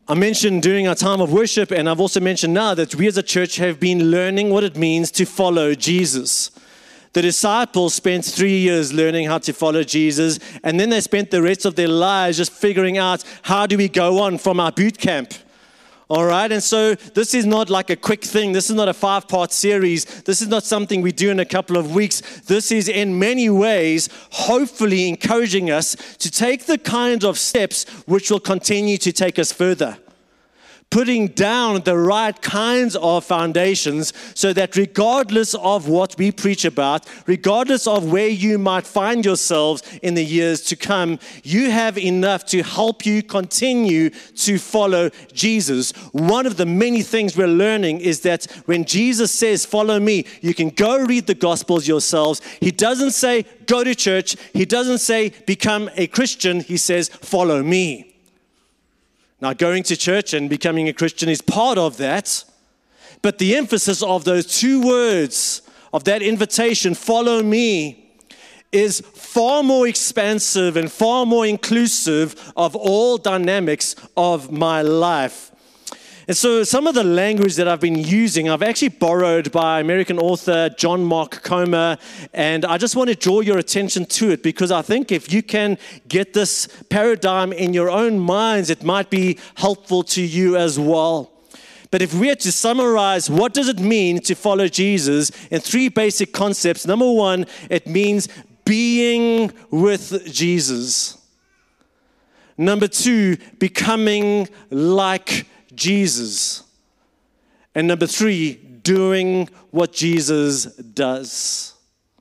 I mentioned during our time of worship, and I've also mentioned now, that we as a church have been learning what it means to follow Jesus. The disciples spent 3 years learning how to follow Jesus, and then they spent the rest of their lives just figuring out, how do we go on from our boot camp? All right, and so this is not like a quick thing. This is not a 5-part series. This is not something we do in a couple of weeks. This is in many ways, hopefully encouraging us to take the kind of steps which will continue to take us further. Putting down the right kinds of foundations so that regardless of what we preach about, regardless of where you might find yourselves in the years to come, you have enough to help you continue to follow Jesus. One of the many things we're learning is that when Jesus says, follow me, you can go read the Gospels yourselves. He doesn't say, go to church. He doesn't say, become a Christian. He says, follow me. Now, going to church and becoming a Christian is part of that, but the emphasis of those 2 words, of that invitation, follow me, is far more expansive and far more inclusive of all dynamics of my life. And so some of the language that I've been using, I've actually borrowed by American author John Mark Comer, and I just want to draw your attention to it because I think if you can get this paradigm in your own minds, it might be helpful to you as well. But if we had to summarize, what does it mean to follow Jesus in 3 basic concepts? Number 1, it means being with Jesus. Number 2, becoming like Jesus. And number 3, doing what Jesus does.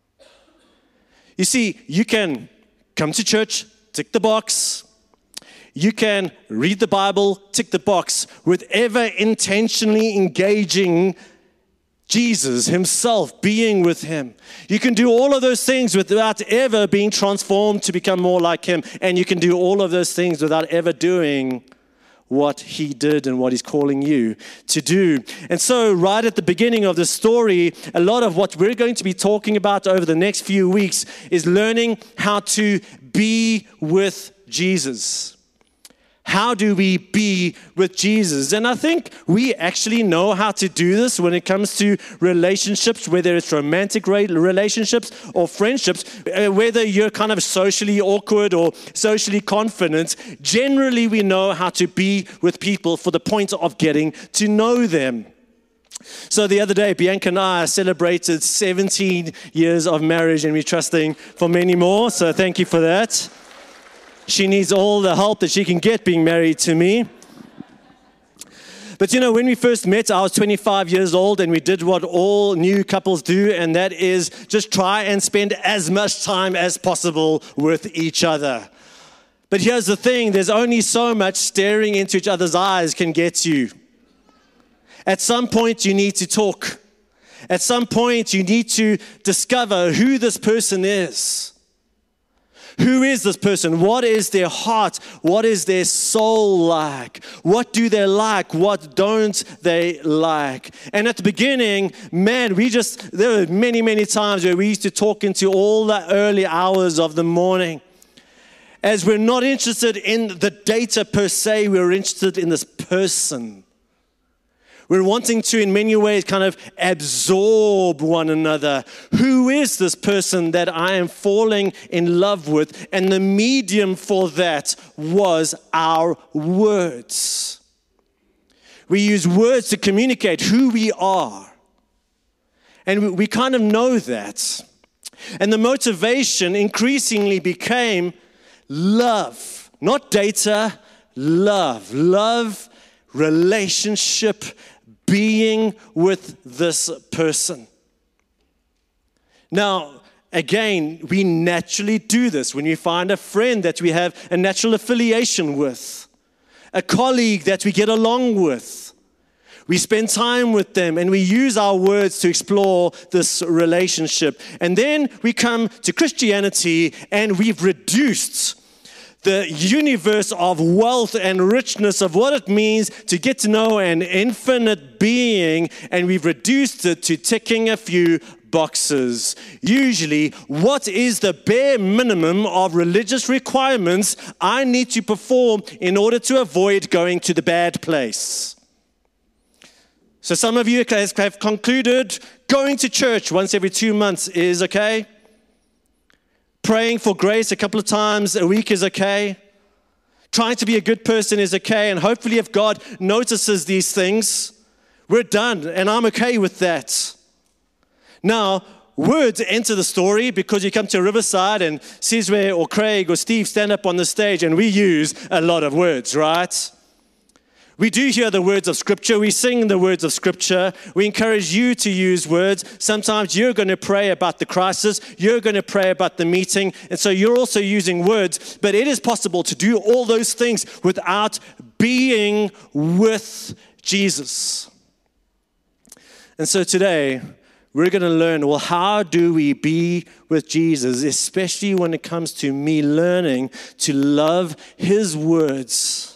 You see, you can come to church, tick the box. You can read the Bible, tick the box, with ever intentionally engaging Jesus himself, being with him. You can do all of those things without ever being transformed to become more like him. And you can do all of those things without ever doing what he did and what he's calling you to do. And so right at the beginning of the story, a lot of what we're going to be talking about over the next few weeks is learning how to be with Jesus. How do we be with Jesus? And I think we actually know how to do this when it comes to relationships, whether it's romantic relationships or friendships, whether you're kind of socially awkward or socially confident. Generally, we know how to be with people for the point of getting to know them. So the other day, Bianca and I celebrated 17 years of marriage, and we're trusting for many more. So thank you for that. She needs all the help that she can get being married to me. But you know, when we first met, I was 25 years old, and we did what all new couples do, and that is just try and spend as much time as possible with each other. But here's the thing, there's only so much staring into each other's eyes can get you. At some point, you need to talk. At some point, you need to discover who this person is. Who is this person? What is their heart? What is their soul like? What do they like? What don't they like? And at the beginning, man, there were many, many times where we used to talk into all the early hours of the morning. As we're not interested in the data per se, we're interested in this person. We're wanting to, in many ways, kind of absorb one another. Who is this person that I am falling in love with? And the medium for that was our words. We use words to communicate who we are. And we kind of know that. And the motivation increasingly became love. Not data, love. Love, relationship, being with this person. Now, again, we naturally do this when we find a friend that we have a natural affiliation with, a colleague that we get along with. We spend time with them and we use our words to explore this relationship. And then we come to Christianity and we've reduced the universe of wealth and richness of what it means to get to know an infinite being, and we've reduced it to ticking a few boxes. Usually, what is the bare minimum of religious requirements I need to perform in order to avoid going to the bad place? So some of you have concluded going to church once every 2 months is okay. Praying for grace a couple of times a week is okay. Trying to be a good person is okay. And hopefully if God notices these things, we're done. And I'm okay with that. Now, words enter the story because you come to Riverside and Cesare or Craig or Steve stand up on the stage and we use a lot of words, right? We do hear the words of Scripture. We sing the words of Scripture. We encourage you to use words. Sometimes you're going to pray about the crisis. You're going to pray about the meeting. And so you're also using words. But it is possible to do all those things without being with Jesus. And so today, we're going to learn, well, how do we be with Jesus, especially when it comes to me learning to love His words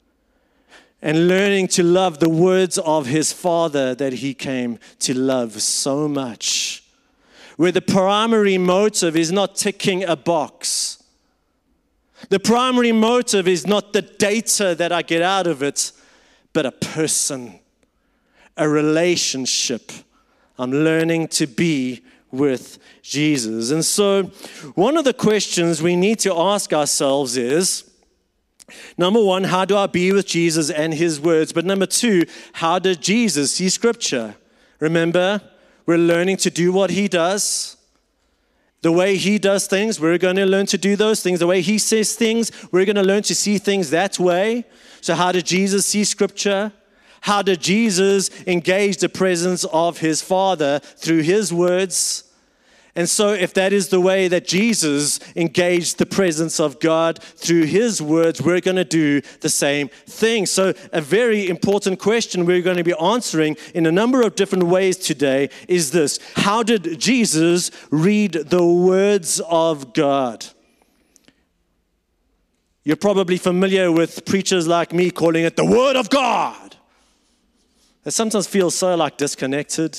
and learning to love the words of His Father that He came to love so much, where the primary motive is not ticking a box. The primary motive is not the data that I get out of it, but a person, a relationship. I'm learning to be with Jesus. And so one of the questions we need to ask ourselves is, number one, how do I be with Jesus and His words? But number two, how did Jesus see Scripture? Remember, we're learning to do what He does. The way He does things, we're going to learn to do those things. The way He says things, we're going to learn to see things that way. So how did Jesus see Scripture? How did Jesus engage the presence of His Father through His words? And so if that is the way that Jesus engaged the presence of God through His words, we're going to do the same thing. So a very important question we're going to be answering in a number of different ways today is this: how did Jesus read the words of God? You're probably familiar with preachers like me calling it the Word of God. It sometimes feels so like disconnected.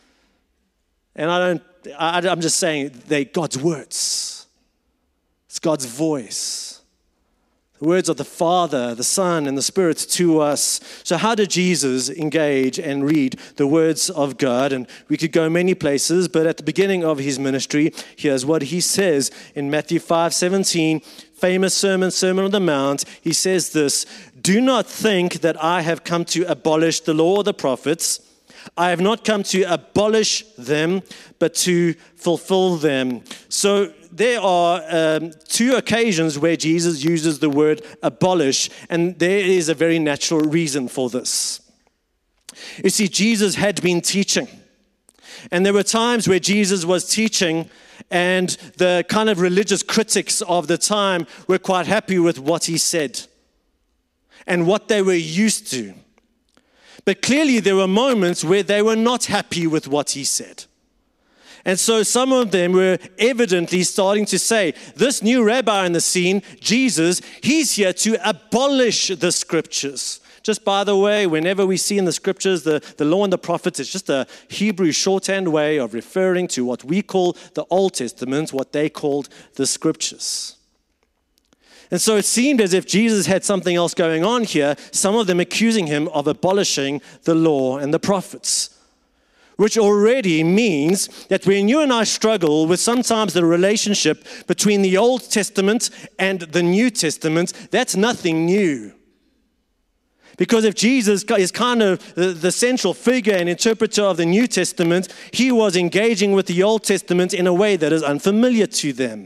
And I'm just saying they're God's words. It's God's voice. The words of the Father, the Son, and the Spirit to us. So how did Jesus engage and read the words of God? And we could go many places, but at the beginning of His ministry, here's what He says in Matthew 5:17, famous Sermon on the Mount. He says this: "Do not think that I have come to abolish the law or the prophets. I have not come to abolish them, but to fulfill them." So there are two occasions where Jesus uses the word abolish, and there is a very natural reason for this. You see, Jesus had been teaching, and there were times where Jesus was teaching, and the kind of religious critics of the time were quite happy with what He said and what they were used to. But clearly there were moments where they were not happy with what He said. And so some of them were evidently starting to say, this new rabbi in the scene, Jesus, he's here to abolish the Scriptures. Just by the way, whenever we see in the Scriptures the law and the prophets, it's just a Hebrew shorthand way of referring to what we call the Old Testament, what they called the Scriptures. And so it seemed as if Jesus had something else going on here, some of them accusing Him of abolishing the law and the prophets. Which already means that when you and I struggle with sometimes the relationship between the Old Testament and the New Testament, that's nothing new. Because if Jesus is kind of the central figure and interpreter of the New Testament, He was engaging with the Old Testament in a way that is unfamiliar to them.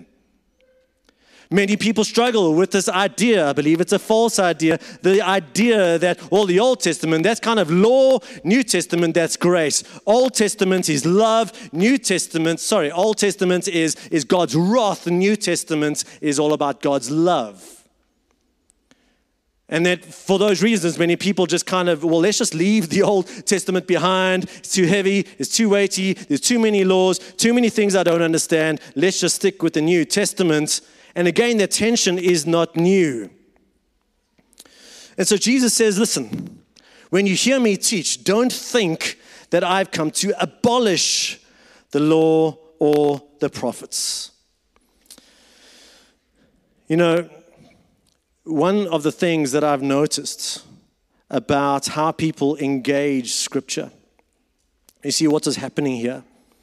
Many people struggle with this idea. I believe it's a false idea. The idea that, well, the Old Testament, that's kind of law. New Testament, that's grace. Old Testament is love. Old Testament is God's wrath. The New Testament is all about God's love. And that for those reasons, many people just kind of, well, let's just leave the Old Testament behind. It's too heavy. It's too weighty. There's too many laws, too many things I don't understand. Let's just stick with the New Testament. And again, that tension is not new. And so Jesus says, listen, when you hear me teach, don't think that I've come to abolish the law or the prophets. You know, one of the things that I've noticed about how people engage Scripture, you see what is happening here,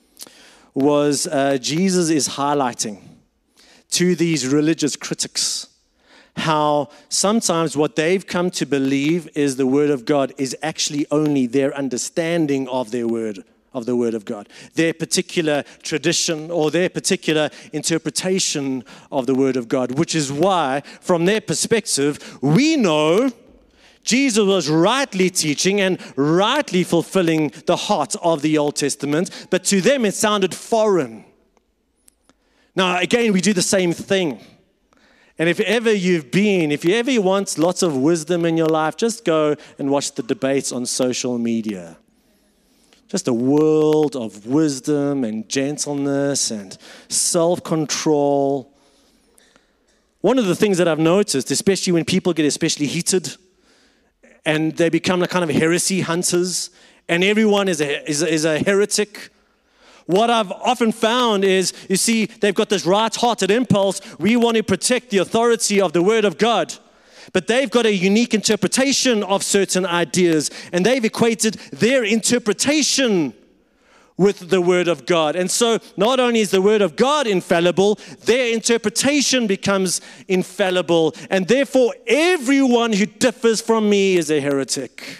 was Jesus is highlighting to these religious critics how sometimes what they've come to believe is the Word of God is actually only their understanding of their word, of the Word of God, their particular tradition or their particular interpretation of the Word of God, which is why, from their perspective, we know Jesus was rightly teaching and rightly fulfilling the heart of the Old Testament, but to them it sounded foreign. Now, again, we do the same thing. And if you ever want lots of wisdom in your life, just go and watch the debates on social media. Just a world of wisdom and gentleness and self-control. One of the things that I've noticed, especially when people get especially heated and they become a kind of heresy hunters and everyone is a heretic, what I've often found is, you see, they've got this right-hearted impulse. We want to protect the authority of the Word of God. But they've got a unique interpretation of certain ideas, and they've equated their interpretation with the Word of God. And so not only is the Word of God infallible, their interpretation becomes infallible. And therefore, everyone who differs from me is a heretic.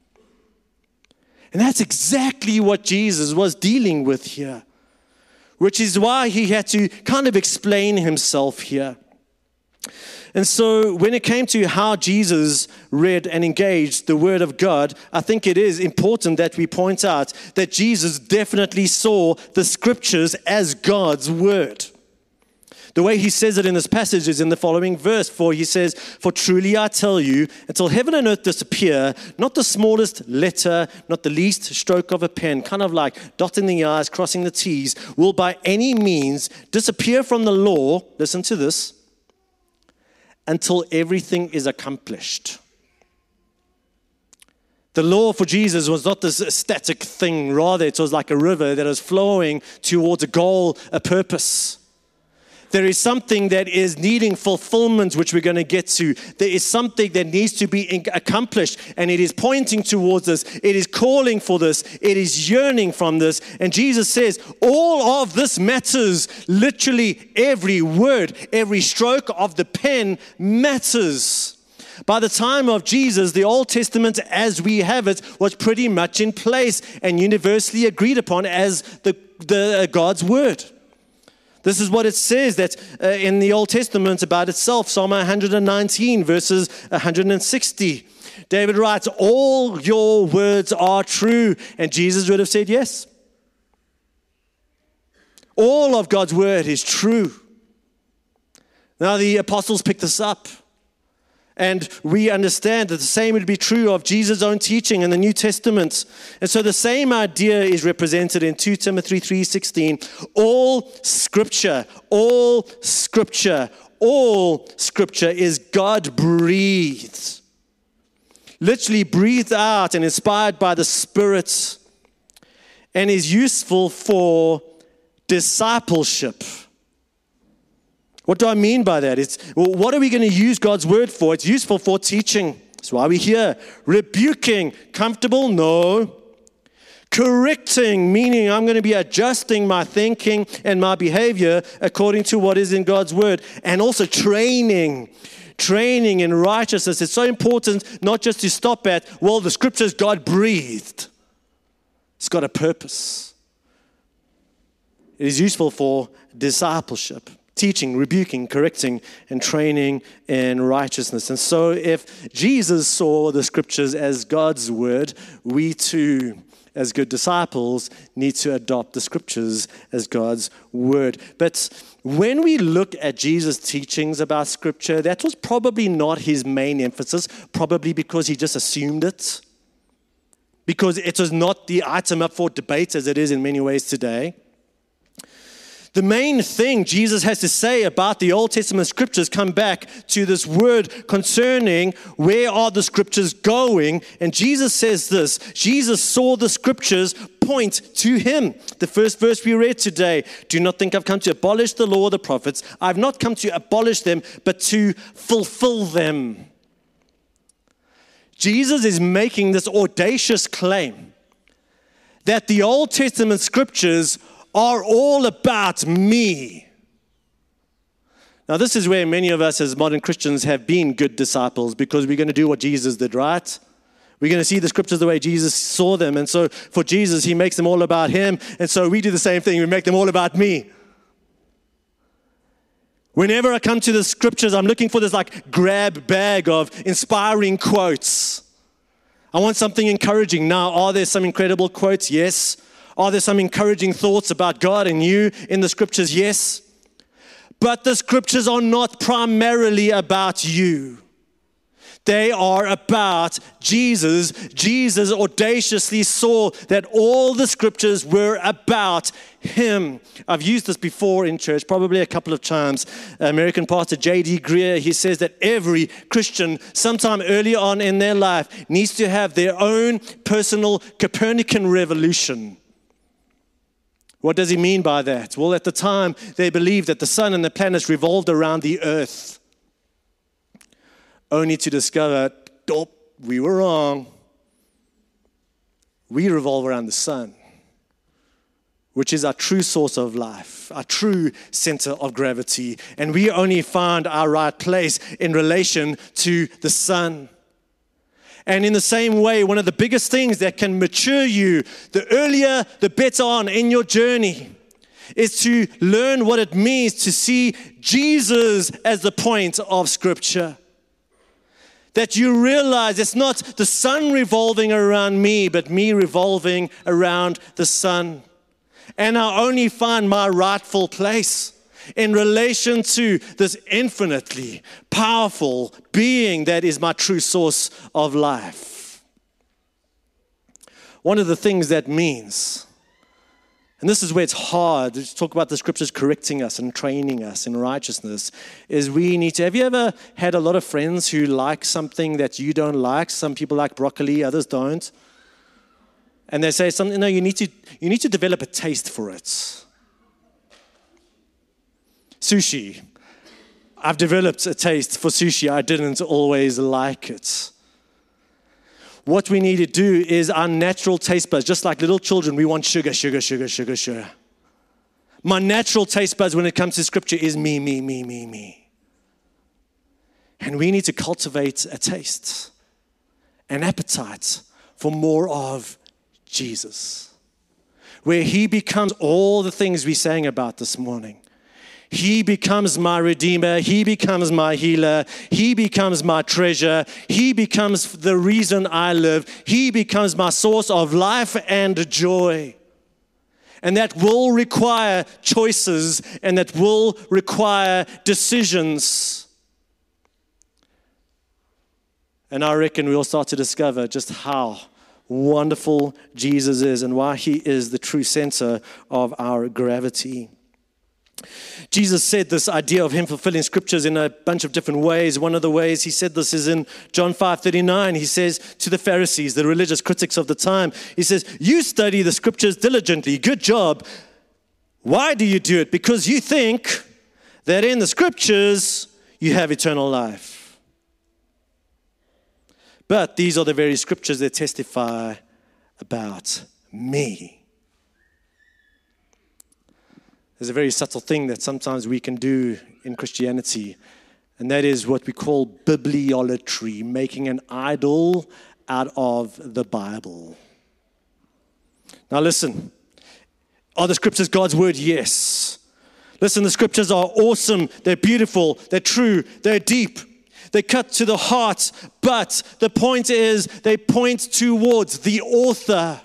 And that's exactly what Jesus was dealing with here, which is why he had to kind of explain himself here. And so when it came to how Jesus read and engaged the Word of God, I think it is important that we point out that Jesus definitely saw the Scriptures as God's Word. The way he says it in this passage is in the following verse, for he says, "For truly I tell you, until heaven and earth disappear, not the smallest letter, not the least stroke of a pen," kind of like dotting the I's, crossing the T's, "will by any means disappear from the law," listen to this, "until everything is accomplished." The law for Jesus was not this static thing. Rather, it was like a river that was flowing towards a goal, a purpose. There is something that is needing fulfillment, which we're going to get to. There is something that needs to be accomplished, and it is pointing towards this. It is calling for this. It is yearning from this. And Jesus says, all of this matters. Literally every word, every stroke of the pen matters. By the time of Jesus, the Old Testament as we have it was pretty much in place and universally agreed upon as the God's Word. This is what it says that in the Old Testament about itself. Psalm 119 verses 160. David writes, "All your words are true." And Jesus would have said yes. All of God's word is true. Now the apostles picked this up. And we understand that the same would be true of Jesus' own teaching in the New Testament. And so the same idea is represented in 2 Timothy 3:16. All Scripture is God-breathed. Literally breathed out and inspired by the Spirit, and is useful for discipleship. What do I mean by that? What are we going to use God's word for? It's useful for teaching. That's why we're here. Rebuking, comfortable? No. Correcting, meaning I'm going to be adjusting my thinking and my behavior according to what is in God's word. And also training in righteousness. It's so important not just to stop at, well, the scriptures God breathed. It's got a purpose. It is useful for discipleship. Teaching, rebuking, correcting, and training in righteousness. And so if Jesus saw the scriptures as God's word, we too, as good disciples, need to adopt the scriptures as God's word. But when we look at Jesus' teachings about scripture, that was probably not his main emphasis, probably because he just assumed it. Because it was not the item up for debate as it is in many ways today. The main thing Jesus has to say about the Old Testament scriptures come back to this word concerning where are the scriptures going. And Jesus says this, Jesus saw the scriptures point to him. The first verse we read today, do not think I've come to abolish the law of the prophets. I've not come to abolish them, but to fulfill them. Jesus is making this audacious claim that the Old Testament scriptures are all about me. Now, this is where many of us as modern Christians have been good disciples, because we're going to do what Jesus did, right? We're going to see the scriptures the way Jesus saw them. And so for Jesus, he makes them all about him. And so we do the same thing. We make them all about me. Whenever I come to the scriptures, I'm looking for this grab bag of inspiring quotes. I want something encouraging. Now, are there some incredible quotes? Yes. Are there some encouraging thoughts about God and you in the scriptures? Yes. But the scriptures are not primarily about you. They are about Jesus. Jesus audaciously saw that all the scriptures were about him. I've used this before in church, probably a couple of times. American pastor J.D. Greer, he says that every Christian, sometime early on in their life, needs to have their own personal Copernican revolution. What does he mean by that? Well, at the time, they believed that the sun and the planets revolved around the earth, only to discover, we were wrong. We revolve around the sun, which is our true source of life, our true center of gravity. And we only find our right place in relation to the sun. And in the same way, one of the biggest things that can mature you, the earlier, the better on in your journey, is to learn what it means to see Jesus as the point of Scripture. That you realize it's not the sun revolving around me, but me revolving around the sun. And I only find my rightful place in relation to this infinitely powerful being that is my true source of life. One of the things that means, and this is where it's hard to talk about the scriptures correcting us and training us in righteousness, is we need to, have you ever had a lot of friends who like something that you don't like? Some people like broccoli, others don't. And they say something, no, you need to develop a taste for it. Sushi. I've developed a taste for sushi. I didn't always like it. What we need to do is our natural taste buds, just like little children, we want sugar, sugar, sugar, sugar, sugar. My natural taste buds when it comes to scripture is me, me, me, me, me. And we need to cultivate a taste, an appetite for more of Jesus, where he becomes all the things we sang about this morning. He becomes my redeemer. He becomes my healer. He becomes my treasure. He becomes the reason I live. He becomes my source of life and joy. And that will require choices, and that will require decisions. And I reckon we'll start to discover just how wonderful Jesus is and why he is the true center of our gravity. Jesus said this idea of him fulfilling scriptures in a bunch of different ways. One of the ways he said this is in John 5:39. He says to the Pharisees, the religious critics of the time, he says, you study the scriptures diligently. Good job. Why do you do it? Because you think that in the scriptures you have eternal life. But these are the very scriptures that testify about me. There's a very subtle thing that sometimes we can do in Christianity, and that is what we call bibliolatry, making an idol out of the Bible. Now listen, are the scriptures God's word? Yes. Listen, the scriptures are awesome, they're beautiful, they're true, they're deep, they cut to the heart, but the point is they point towards the author.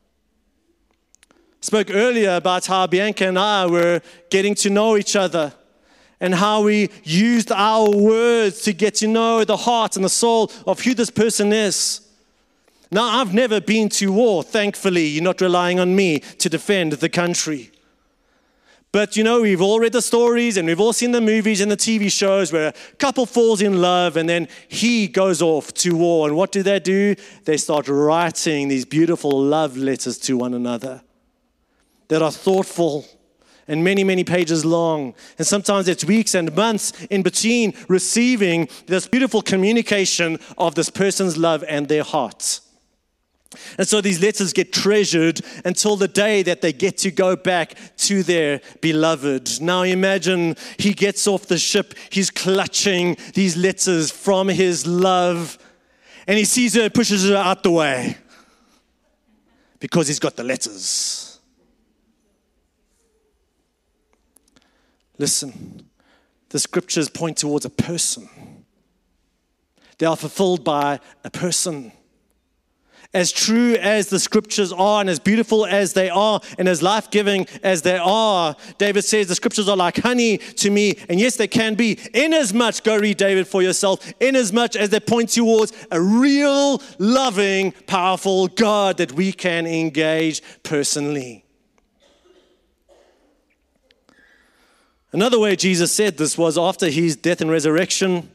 Spoke earlier about how Bianca and I were getting to know each other and how we used our words to get to know the heart and the soul of who this person is. Now, I've never been to war, thankfully. You're not relying on me to defend the country. But we've all read the stories and we've all seen the movies and the TV shows where a couple falls in love and then he goes off to war. And what do? They start writing these beautiful love letters to one another that are thoughtful and many, many pages long. And sometimes it's weeks and months in between receiving this beautiful communication of this person's love and their heart. And so these letters get treasured until the day that they get to go back to their beloved. Now imagine he gets off the ship, he's clutching these letters from his love, and he sees her and pushes her out the way because he's got the letters. Listen, the scriptures point towards a person. They are fulfilled by a person. As true as the scriptures are, and as beautiful as they are, and as life-giving as they are, David says the scriptures are like honey to me. And yes, they can be. Inasmuch, go read David for yourself, inasmuch as they point towards a real, loving, powerful God that we can engage personally. Another way Jesus said this was after his death and resurrection.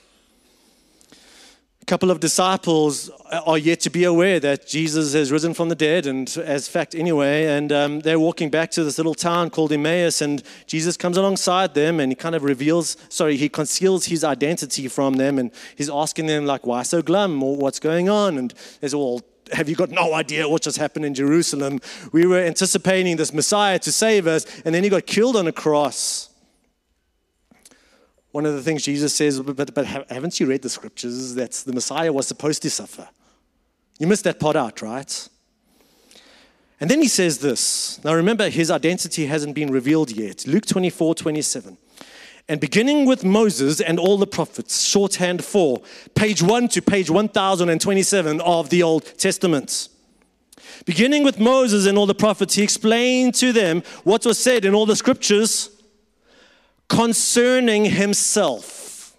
A couple of disciples are yet to be aware that Jesus has risen from the dead, and as fact anyway, and they're walking back to this little town called Emmaus, and Jesus comes alongside them and he kind of he conceals his identity from them, and he's asking them like, why so glum, or what's going on? And there's all, have you got no idea what just happened in Jerusalem? We were anticipating this Messiah to save us, and then he got killed on a cross. One of the things Jesus says, but haven't you read the scriptures that the Messiah was supposed to suffer? You missed that part out, right? And then he says this. Now remember, his identity hasn't been revealed yet. Luke 24:27. And beginning with Moses and all the prophets, shorthand for page 1 to page 1027 of the Old Testament. Beginning with Moses and all the prophets, he explained to them what was said in all the scriptures concerning himself.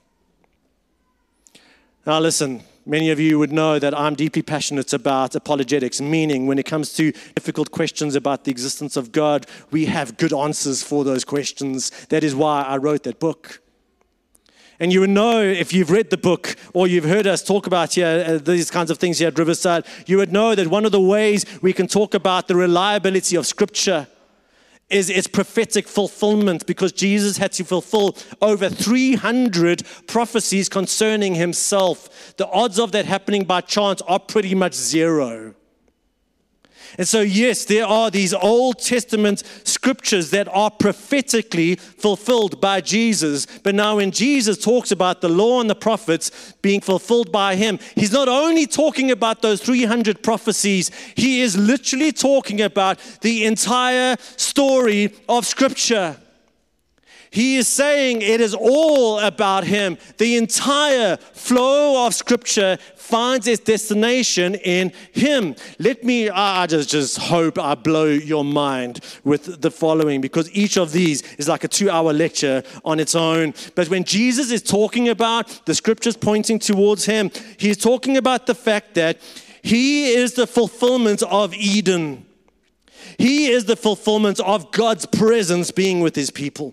Now listen, many of you would know that I'm deeply passionate about apologetics, meaning when it comes to difficult questions about the existence of God, we have good answers for those questions. That is why I wrote that book. And you would know, if you've read the book or you've heard us talk about here, these kinds of things here at Riverside, you would know that one of the ways we can talk about the reliability of Scripture is its prophetic fulfillment, because Jesus had to fulfill over 300 prophecies concerning himself. The odds of that happening by chance are pretty much zero. And so, yes, there are these Old Testament scriptures that are prophetically fulfilled by Jesus. But now when Jesus talks about the law and the prophets being fulfilled by him, he's not only talking about those 300 prophecies, he is literally talking about the entire story of Scripture. He is saying it is all about him. The entire flow of Scripture finds its destination in him. I just hope I blow your mind with the following, because each of these is like a 2-hour lecture on its own. But when Jesus is talking about the Scriptures pointing towards him, he's talking about the fact that he is the fulfillment of Eden. He is the fulfillment of God's presence being with his people.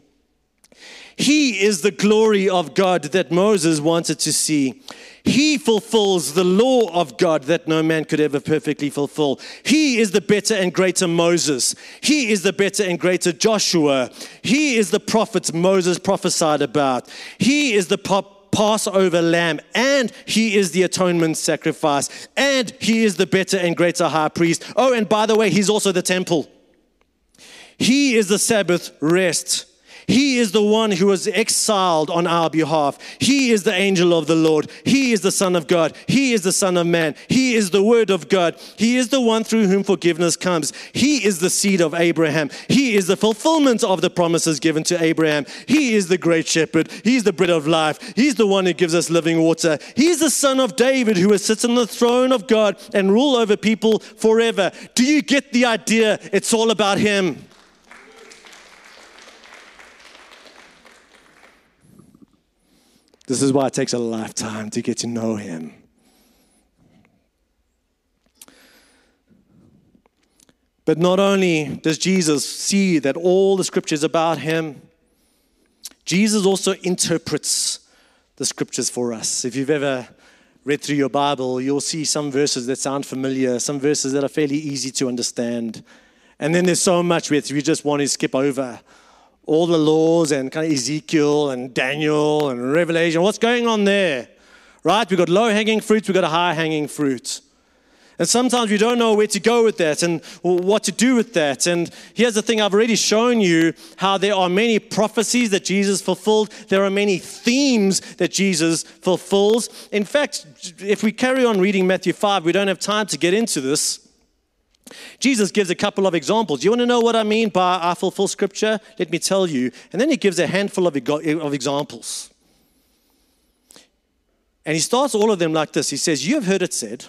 He is the glory of God that Moses wanted to see. He fulfills the law of God that no man could ever perfectly fulfill. He is the better and greater Moses. He is the better and greater Joshua. He is the prophet Moses prophesied about. He is the Passover lamb, and he is the atonement sacrifice, and he is the better and greater high priest. Oh, and by the way, he's also the temple. He is the Sabbath rest. He is the one who was exiled on our behalf. He is the angel of the Lord. He is the Son of God. He is the Son of Man. He is the Word of God. He is the one through whom forgiveness comes. He is the seed of Abraham. He is the fulfillment of the promises given to Abraham. He is the great shepherd. He's the bread of life. He's the one who gives us living water. He's the Son of David who will sit on the throne of God and rule over people forever. Do you get the idea? It's all about him. This is why it takes a lifetime to get to know him. But not only does Jesus see that all the scripture is about him, Jesus also interprets the scriptures for us. If you've ever read through your Bible, you'll see some verses that sound familiar, some verses that are fairly easy to understand. And then there's so much which we just want to skip over. All the laws and kind of Ezekiel and Daniel and Revelation. What's going on there? Right? We've got low-hanging fruit, we've got a high-hanging fruit. And sometimes we don't know where to go with that and what to do with that. And here's the thing, I've already shown you how there are many prophecies that Jesus fulfilled. There are many themes that Jesus fulfills. In fact, if we carry on reading Matthew 5, we don't have time to get into this. Jesus gives a couple of examples. You want to know what I mean by I fulfill scripture? Let me tell you. And then he gives a handful of examples. And he starts all of them like this. He says, you have heard it said,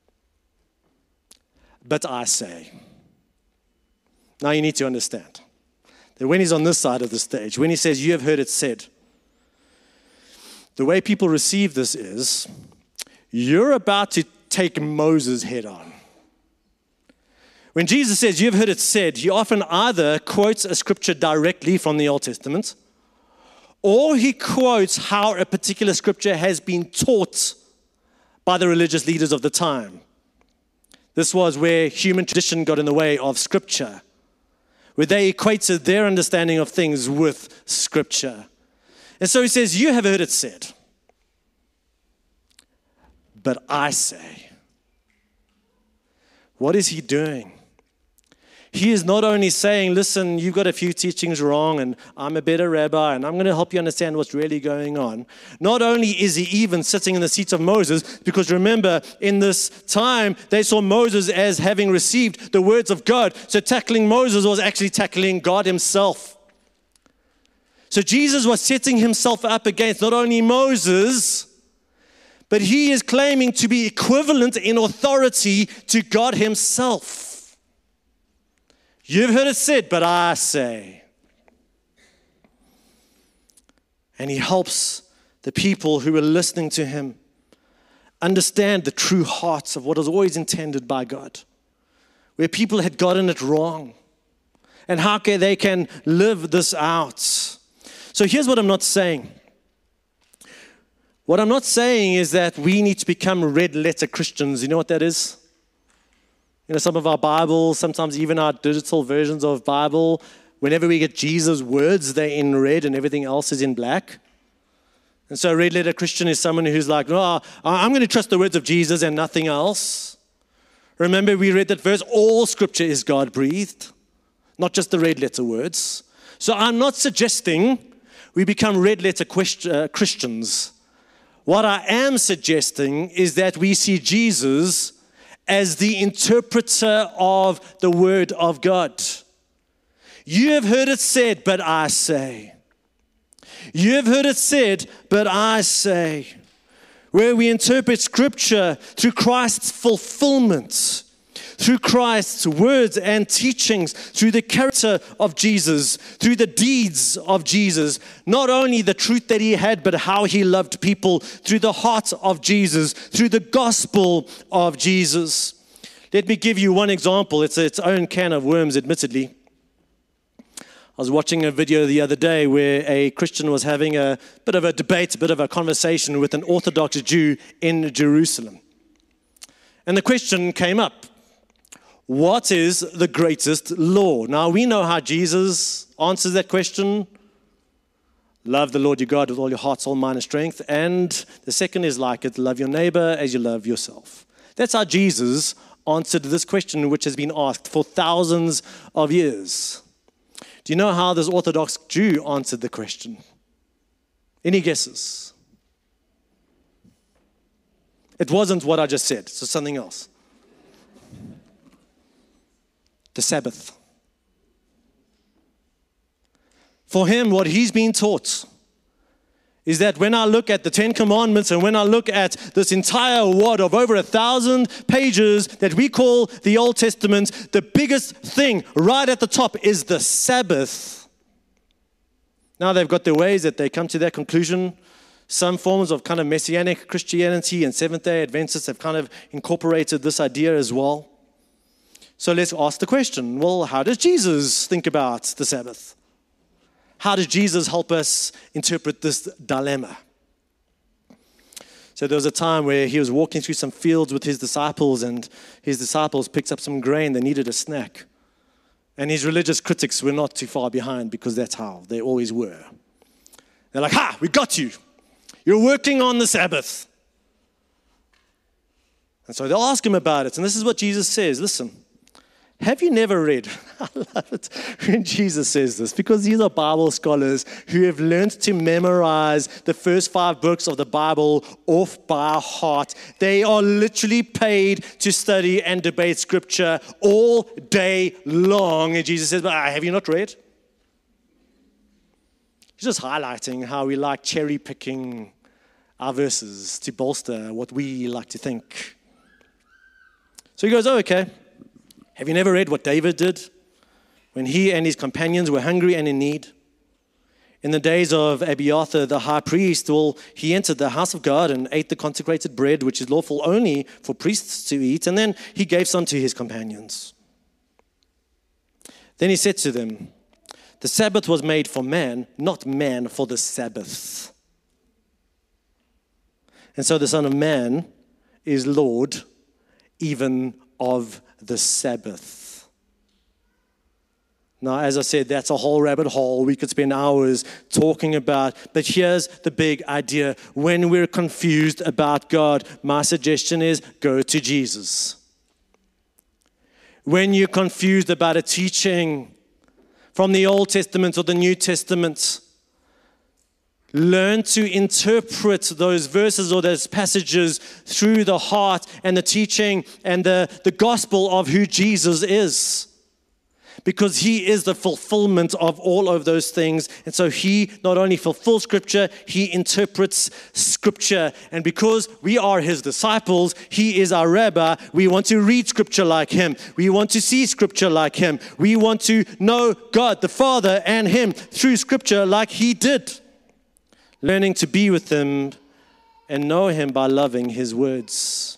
but I say. Now you need to understand that when he's on this side of the stage, when he says, you have heard it said, the way people receive this is, you're about to take Moses head on. When Jesus says, you have heard it said, he often either quotes a scripture directly from the Old Testament, or he quotes how a particular scripture has been taught by the religious leaders of the time. This was where human tradition got in the way of Scripture, where they equated their understanding of things with Scripture. And so he says, you have heard it said, but I say. What is he doing? He is not only saying, listen, you've got a few teachings wrong, and I'm a better rabbi, and I'm going to help you understand what's really going on. Not only is he even sitting in the seat of Moses, because remember, in this time, they saw Moses as having received the words of God. So tackling Moses was actually tackling God himself. So Jesus was setting himself up against not only Moses, but he is claiming to be equivalent in authority to God himself. You've heard it said, but I say. And he helps the people who are listening to him understand the true hearts of what was always intended by God, where people had gotten it wrong, and how they can live this out. So here's what I'm not saying. What I'm not saying is that we need to become red letter Christians. You know what that is? You know, some of our Bibles, sometimes even our digital versions of Bible, whenever we get Jesus' words, they're in red and everything else is in black. And so a red letter Christian is someone who's like, no, I'm going to trust the words of Jesus and nothing else. Remember, we read that verse, all scripture is God-breathed, not just the red letter words. So I'm not suggesting we become red letter Christians. What I am suggesting is that we see Jesus as the interpreter of the word of God. You have heard it said, but I say. You have heard it said, but I say. Where we interpret scripture through Christ's fulfillment, through Christ's words and teachings, through the character of Jesus, through the deeds of Jesus, not only the truth that he had, but how he loved people, through the heart of Jesus, through the gospel of Jesus. Let me give you one example. It's its own can of worms, admittedly. I was watching a video the other day where a Christian was having a bit of a debate, a bit of a conversation with an Orthodox Jew in Jerusalem. And the question came up, what is the greatest law? Now, we know how Jesus answers that question. Love the Lord your God with all your heart, soul, mind, and strength. And the second is like it, love your neighbor as you love yourself. That's how Jesus answered this question, which has been asked for thousands of years. Do you know how this Orthodox Jew answered the question? Any guesses? It wasn't what I just said, so something else. The Sabbath. For him, what he's been taught is that when I look at the Ten Commandments and when I look at this entire wad of over 1,000 pages that we call the Old Testament, the biggest thing right at the top is the Sabbath. Now they've got their ways that they come to that conclusion. Some forms of kind of Messianic Christianity and Seventh-day Adventists have kind of incorporated this idea as well. So let's ask the question, well, how does Jesus think about the Sabbath? How does Jesus help us interpret this dilemma? So there was a time where he was walking through some fields with his disciples, and his disciples picked up some grain. They needed a snack. And his religious critics were not too far behind, because that's how they always were. They're like, "Ha, we got you. You're working on the Sabbath." And so they'll ask him about it. And this is what Jesus says. Listen, have you never read? I love it when Jesus says this, because these are Bible scholars who have learned to memorize the first 5 books of the Bible off by heart. They are literally paid to study and debate Scripture all day long. And Jesus says, "But have you not read?" He's just highlighting how we like cherry picking our verses to bolster what we like to think. So he goes, "Oh, okay. Have you never read what David did when he and his companions were hungry and in need? In the days of Abiathar, the high priest, well, he entered the house of God and ate the consecrated bread, which is lawful only for priests to eat, and then he gave some to his companions. Then he said to them, 'The Sabbath was made for man, not man for the Sabbath. And so the Son of Man is Lord even of the Sabbath.'" Now, as I said, that's a whole rabbit hole we could spend hours talking about. But here's the big idea. When we're confused about God, my suggestion is go to Jesus. When you're confused about a teaching from the Old Testament or the New Testament, learn to interpret those verses or those passages through the heart and the teaching and the gospel of who Jesus is. Because he is the fulfillment of all of those things. And so he not only fulfills Scripture, he interprets Scripture. And because we are his disciples, he is our rabbi. We want to read Scripture like him. We want to see Scripture like him. We want to know God the Father and him through Scripture like he did. Learning to be with him and know him by loving his words.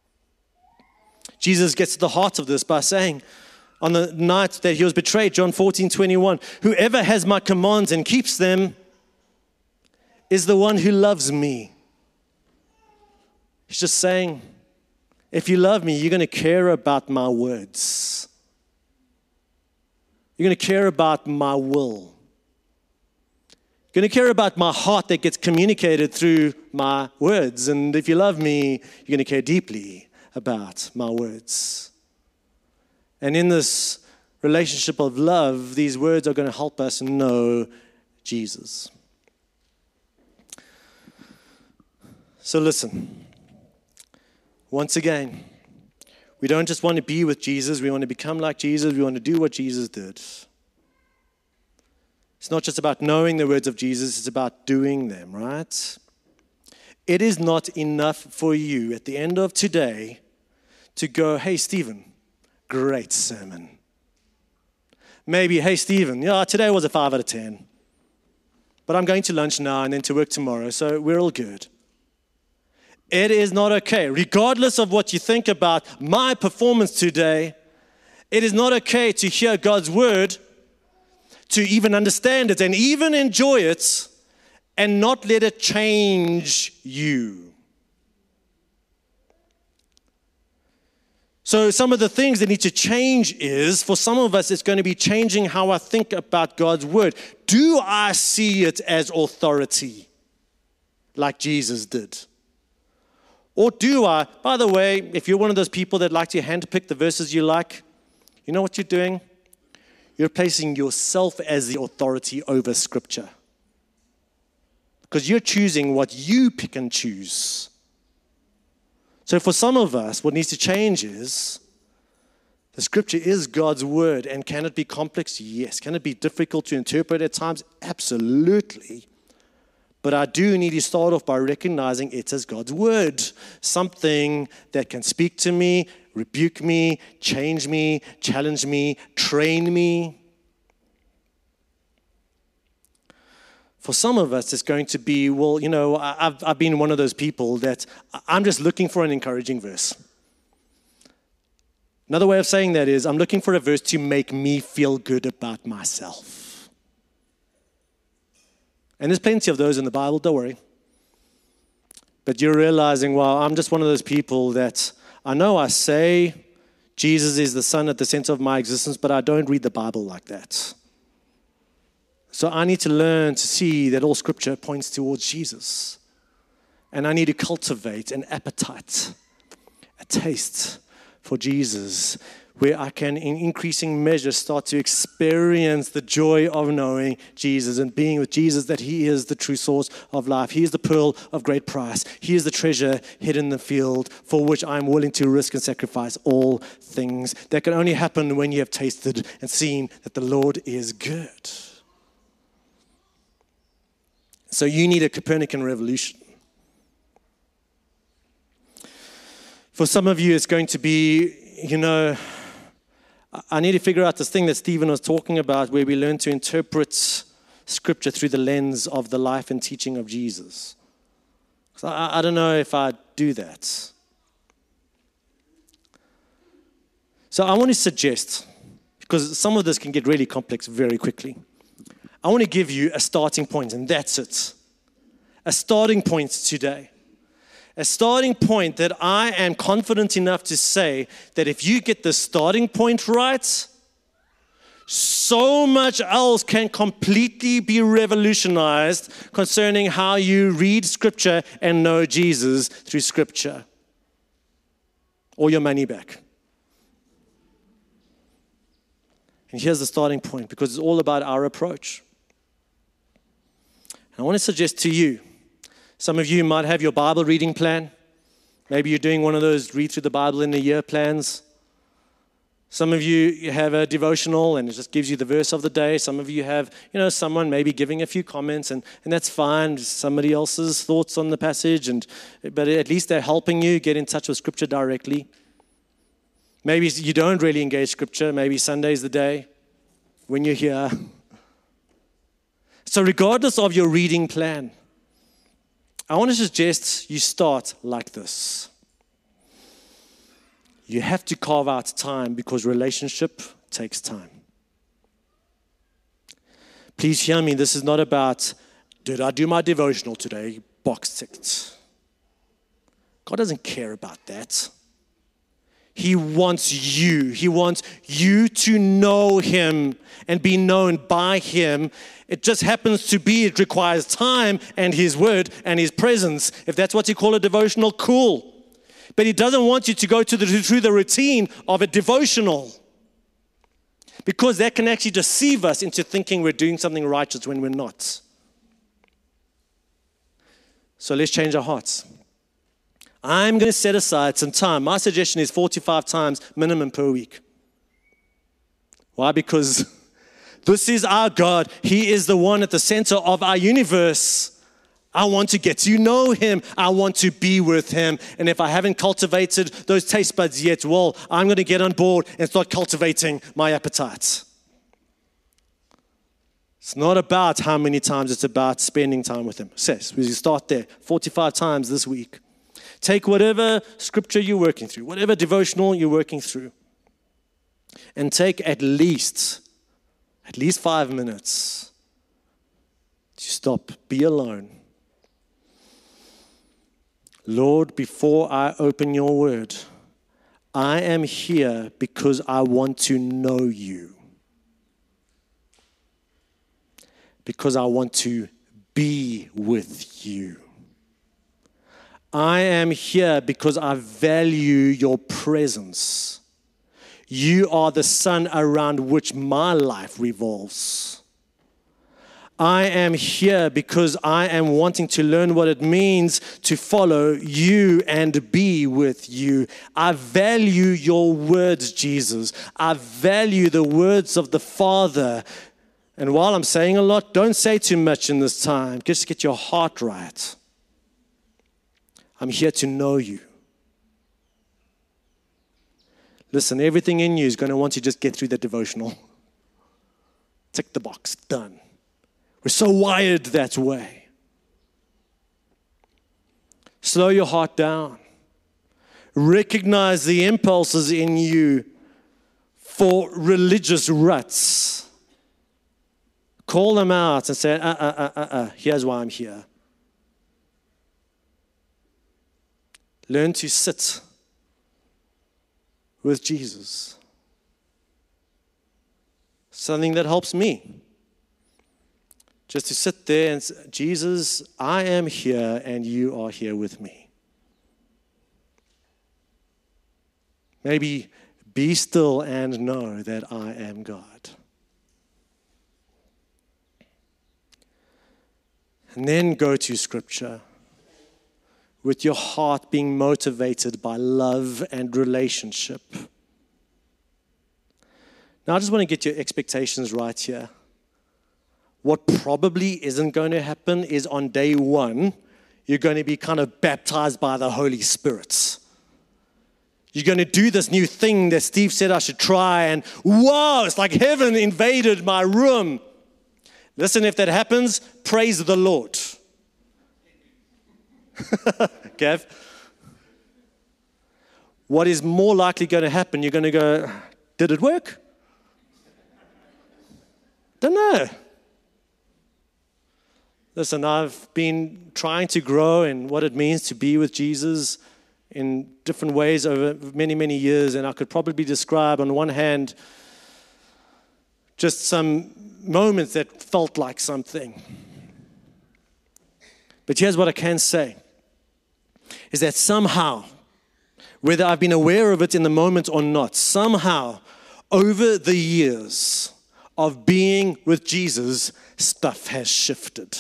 Jesus gets to the heart of this by saying, on the night that he was betrayed, John 14:21, "Whoever has my commands and keeps them is the one who loves me." He's just saying, if you love me, you're going to care about my words. You're going to care about my will. You're going to care about my heart that gets communicated through my words. And if you love me, you're going to care deeply about my words. And in this relationship of love, these words are going to help us know Jesus. So listen, once again, we don't just want to be with Jesus, we want to become like Jesus, we want to do what Jesus did. It's not just about knowing the words of Jesus, it's about doing them, right? It is not enough for you at the end of today to go, "Hey, Stephen, great sermon." Maybe, "Hey, Stephen, yeah, today was a 5 out of 10. But I'm going to lunch now and then to work tomorrow, so we're all good." It is not okay. Regardless of what you think about my performance today, it is not okay to hear God's word, to even understand it and even enjoy it, and not let it change you. So some of the things that need to change is, for some of us, it's going to be changing how I think about God's word. Do I see it as authority, like Jesus did? Or do I, by the way, if you're one of those people that like to handpick the verses you like, you know what you're doing? You're placing yourself as the authority over Scripture. Because you're choosing what you pick and choose. So for some of us, what needs to change is, the Scripture is God's word. And can it be complex? Yes. Can it be difficult to interpret at times? Absolutely. But I do need to start off by recognizing it as God's word. Something that can speak to me, rebuke me, change me, challenge me, train me. For some of us, it's going to be, well, you know, I've been one of those people that I'm just looking for an encouraging verse. Another way of saying that is, I'm looking for a verse to make me feel good about myself. And there's plenty of those in the Bible, don't worry. But you're realizing, well, I'm just one of those people that I know I say Jesus is the Son at the center of my existence, but I don't read the Bible like that. So I need to learn to see that all Scripture points towards Jesus. And I need to cultivate an appetite, a taste for Jesus, where I can, in increasing measure, start to experience the joy of knowing Jesus and being with Jesus, that He is the true source of life. He is the pearl of great price. He is the treasure hidden in the field, for which I am willing to risk and sacrifice all things. That can only happen when you have tasted and seen that the Lord is good. So you need a Copernican revolution. For some of you, it's going to be, I need to figure out this thing that Stephen was talking about, where we learn to interpret Scripture through the lens of the life and teaching of Jesus. So I don't know if I do that. So I want to suggest, because some of this can get really complex very quickly, I want to give you a starting point, and that's it. A starting point today. A starting point that I am confident enough to say that if you get the starting point right, so much else can completely be revolutionized concerning how you read Scripture and know Jesus through Scripture. Or your money back. And here's the starting point, because it's all about our approach. And I want to suggest to you, some of you might have your Bible reading plan. Maybe you're doing one of those read through the Bible in a year plans. Some of you have a devotional and it just gives you the verse of the day. Some of you have, someone maybe giving a few comments, and that's fine. Somebody else's thoughts on the passage, but at least they're helping you get in touch with Scripture directly. Maybe you don't really engage Scripture. Maybe Sunday's the day when you're here. So regardless of your reading plan, I want to suggest you start like this. You have to carve out time, because relationship takes time. Please hear me. This is not about, did I do my devotional today? Box ticked. God doesn't care about that. He wants you. He wants you to know Him and be known by Him. It just happens to be, it requires time and His Word and His presence. If that's what you call a devotional, cool. But He doesn't want you to go through the routine of a devotional, because that can actually deceive us into thinking we're doing something righteous when we're not. So let's change our hearts. I'm going to set aside some time. My suggestion is 45 times minimum per week. Why? Because this is our God. He is the one at the center of our universe. I want to get to know Him. I want to be with Him. And if I haven't cultivated those taste buds yet, well, I'm going to get on board and start cultivating my appetites. It's not about how many times, it's about spending time with Him. Says, we start there, 45 times this week. Take whatever Scripture you're working through, whatever devotional you're working through, and take at least 5 minutes to stop, be alone. Lord, before I open your word, I am here because I want to know you. Because I want to be with you. I am here because I value your presence. You are the sun around which my life revolves. I am here because I am wanting to learn what it means to follow you and be with you. I value your words, Jesus. I value the words of the Father. And while I'm saying a lot, don't say too much in this time. Just get your heart right. I'm here to know you. Listen, everything in you is going to want to just get through the devotional. Tick the box, done. We're so wired that way. Slow your heart down. Recognize the impulses in you for religious ruts. Call them out and say, here's why I'm here. Learn to sit with Jesus. Something that helps me. Just to sit there and say, Jesus, I am here and you are here with me. Maybe be still and know that I am God. And then go to Scripture with your heart being motivated by love and relationship. Now, I just want to get your expectations right here. What probably isn't going to happen is on day one, you're going to be kind of baptized by the Holy Spirit. You're going to do this new thing that Steve said I should try, and wow, it's like heaven invaded my room. Listen, if that happens, praise the Lord. Gav? What is more likely going to happen, you're going to go, did it work? Don't know. Listen, I've been trying to grow in what it means to be with Jesus in different ways over many, many years, and I could probably describe on one hand just some moments that felt like something. But here's what I can say, is that somehow, whether I've been aware of it in the moment or not, somehow, over the years of being with Jesus, stuff has shifted.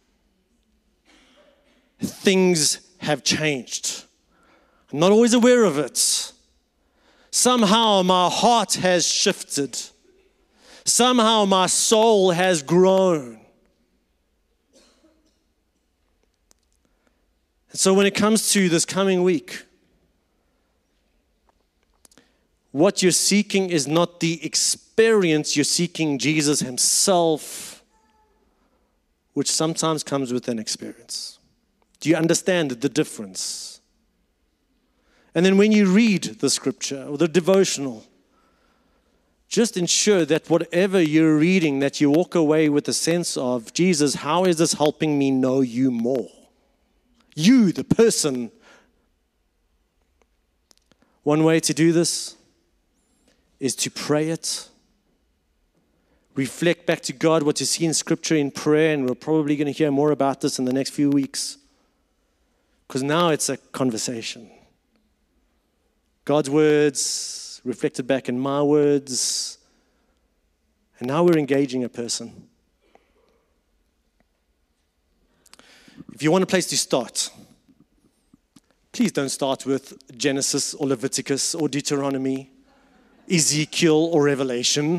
Things have changed. I'm not always aware of it. Somehow my heart has shifted. Somehow my soul has grown. And so when it comes to this coming week, what you're seeking is not the experience, you're seeking Jesus himself, which sometimes comes with an experience. Do you understand the difference? And then when you read the scripture or the devotional, just ensure that whatever you're reading, that you walk away with a sense of, Jesus, how is this helping me know you more? You, the person. One way to do this is to pray it. Reflect back to God what you see in Scripture in prayer, and we're probably going to hear more about this in the next few weeks. Because now it's a conversation. God's words reflected back in my words, and now we're engaging a person. If you want a place to start, please don't start with Genesis or Leviticus or Deuteronomy, Ezekiel or Revelation.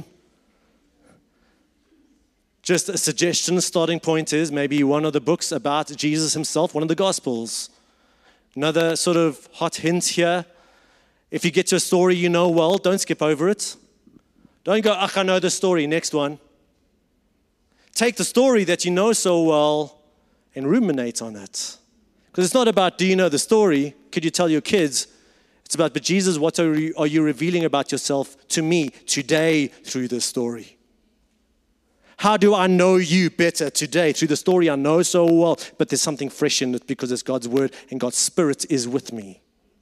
Just a suggestion, starting point is maybe one of the books about Jesus himself, one of the Gospels. Another sort of hot hint here, if you get to a story you know well, don't skip over it. Don't go, I know the story, next one. Take the story that you know so well and ruminate on it. Because it's not about, do you know the story? Could you tell your kids? It's about, but Jesus, what are you revealing about yourself to me today through this story? How do I know you better today? Through the story I know so well, but there's something fresh in it because it's God's word and God's Spirit is with me.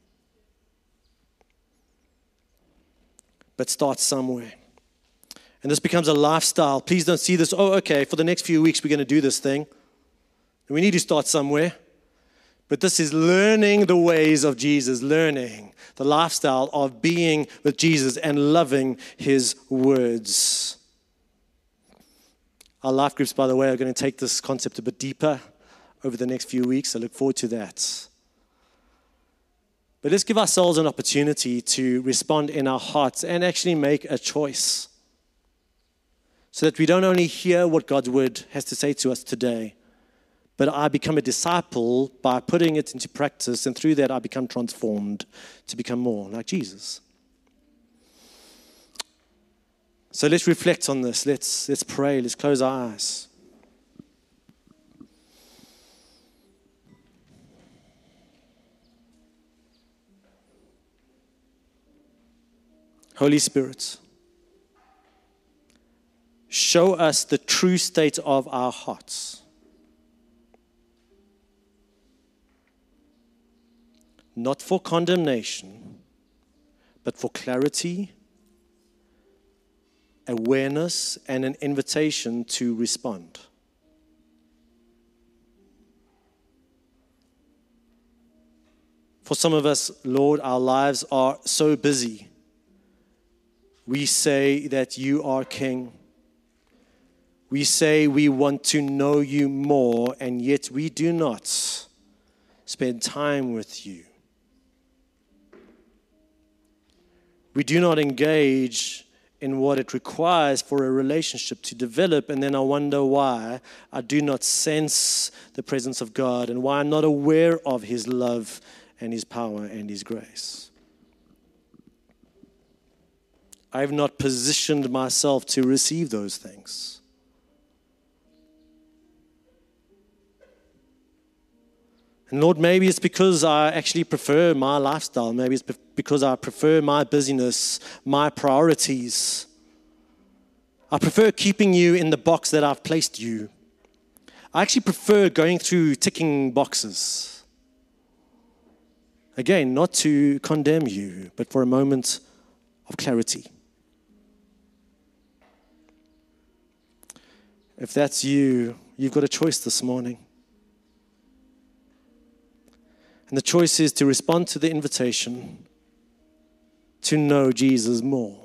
But start somewhere. And this becomes a lifestyle. Please don't see this, okay, for the next few weeks we're going to do this thing. And we need to start somewhere. But this is learning the ways of Jesus, learning the lifestyle of being with Jesus and loving his words. Our life groups, by the way, are going to take this concept a bit deeper over the next few weeks. I look forward to that. But let's give ourselves an opportunity to respond in our hearts and actually make a choice so that we don't only hear what God's word has to say to us today, but I become a disciple by putting it into practice, and through that I become transformed to become more like Jesus. So let's reflect on this. Let's pray. Let's close our eyes. Holy Spirit, show us the true state of our hearts. Not for condemnation, but for clarity, awareness, and an invitation to respond. For some of us, Lord, our lives are so busy. We say that you are King. We say we want to know you more, and yet we do not spend time with you. We do not engage in what it requires for a relationship to develop, and then I wonder why I do not sense the presence of God and why I'm not aware of His love and His power and His grace. I have not positioned myself to receive those things. And Lord, maybe it's because I actually prefer my lifestyle. Maybe it's because I prefer my busyness, my priorities. I prefer keeping you in the box that I've placed you. I actually prefer going through ticking boxes. Again, not to condemn you, but for a moment of clarity. If that's you, you've got a choice this morning. And the choice is to respond to the invitation to know Jesus more.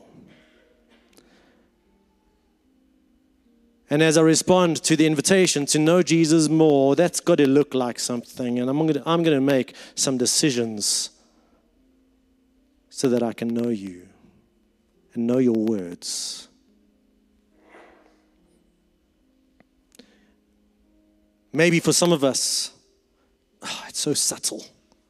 And as I respond to the invitation to know Jesus more, that's got to look like something. And I'm going to make some decisions so that I can know you and know your words. Maybe for some of us, it's so subtle.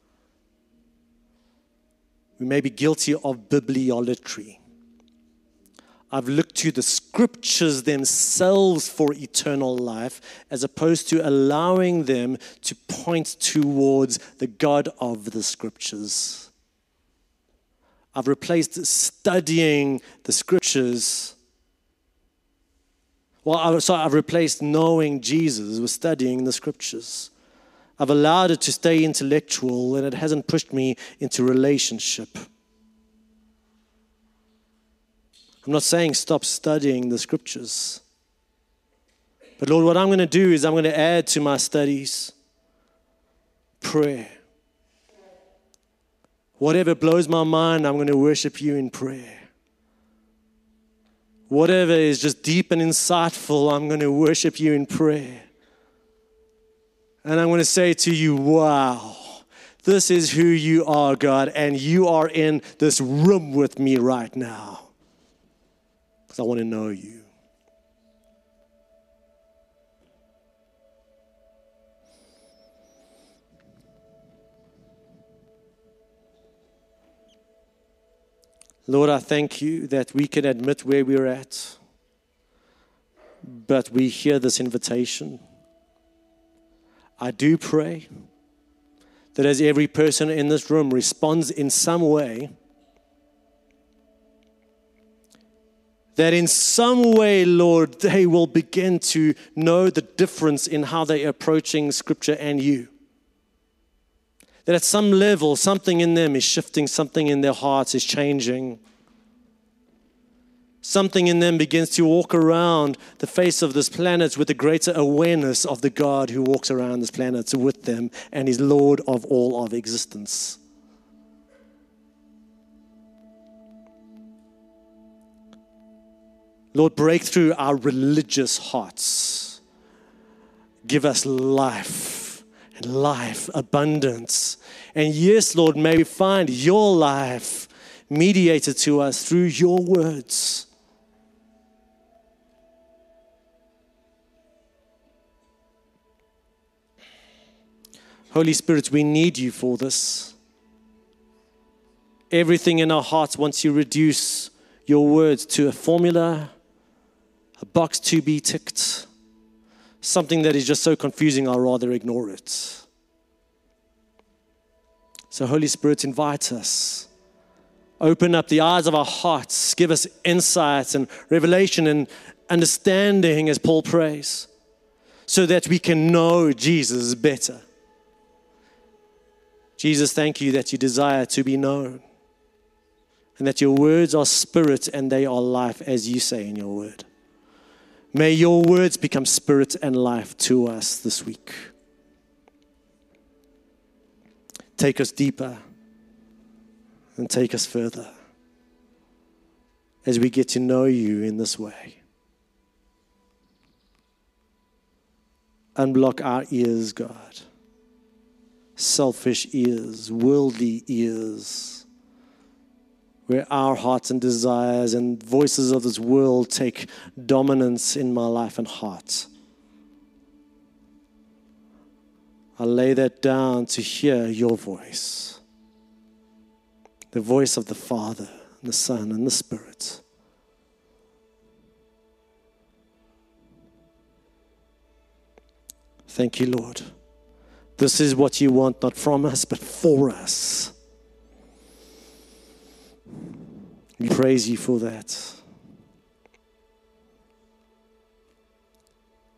We may be guilty of bibliolatry. I've looked to the scriptures themselves for eternal life as opposed to allowing them to point towards the God of the scriptures. I've replaced studying the scriptures. I've replaced knowing Jesus with studying the scriptures. I've allowed it to stay intellectual, and it hasn't pushed me into relationship. I'm not saying stop studying the scriptures. But Lord, what I'm going to do is I'm going to add to my studies prayer. Whatever blows my mind, I'm going to worship you in prayer. Whatever is just deep and insightful, I'm going to worship you in prayer. And I'm going to say to you, wow, this is who you are, God, and you are in this room with me right now. Because I want to know you. Lord, I thank you that we can admit where we're at, but we hear this invitation. I do pray that as every person in this room responds in some way, that in some way, Lord, they will begin to know the difference in how they're approaching Scripture and you. That at some level, something in them is shifting, something in their hearts is changing. Something in them begins to walk around the face of this planet with a greater awareness of the God who walks around this planet with them and is Lord of all of existence. Lord, break through our religious hearts. Give us life and life abundance. And yes, Lord, may we find your life mediated to us through your words. Holy Spirit, we need you for this. Everything in our hearts, once you reduce your words to a formula, a box to be ticked, something that is just so confusing, I'll rather ignore it. So Holy Spirit, invite us. Open up the eyes of our hearts. Give us insights and revelation and understanding as Paul prays, so that we can know Jesus better. Jesus, thank you that you desire to be known, and that your words are spirit and they are life, as you say in your word. May your words become spirit and life to us this week. Take us deeper and take us further as we get to know you in this way. Unblock our ears, God. Selfish ears, worldly ears, where our hearts and desires and voices of this world take dominance in my life and heart. I lay that down to hear your voice, the voice of the Father, and the Son, and the Spirit. Thank you, Lord. This is what you want, not from us, but for us. We praise you for that.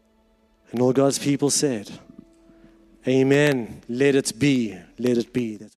And all God's people said, Amen. Let it be. Let it be.